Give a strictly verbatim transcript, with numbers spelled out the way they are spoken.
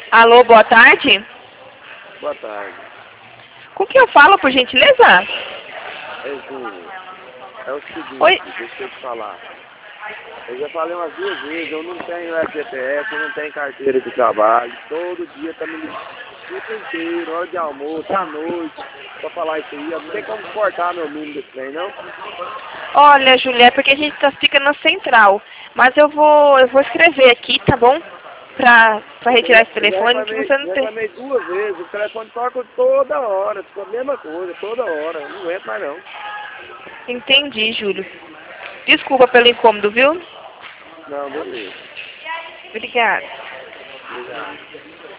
Alô, boa tarde. Boa tarde. Com quem eu falo, por gentileza? É Júnior. É o seguinte, Oi. deixa eu te falar. Eu já falei umas duas vezes, eu não tenho F G T S, eu não tenho carteira de trabalho. Todo dia tá me ligando o dia inteiro, hora de almoço, à noite, pra falar isso aí. Eu não tem como cortar meu número desse trem, não? Olha, Júlia, é porque a gente tá, fica na central. Mas eu vou, eu vou escrever aqui, tá bom? Pra, pra Eu retirar já, esse eu já telefone que reclamei, você não já tem. reclamei duas vezes, o telefone toca toda hora, ficou a mesma coisa, toda hora. Eu não aguento mais não. Entendi, Júlio. Desculpa pelo incômodo, viu? Não, beleza. Obrigada. Obrigado.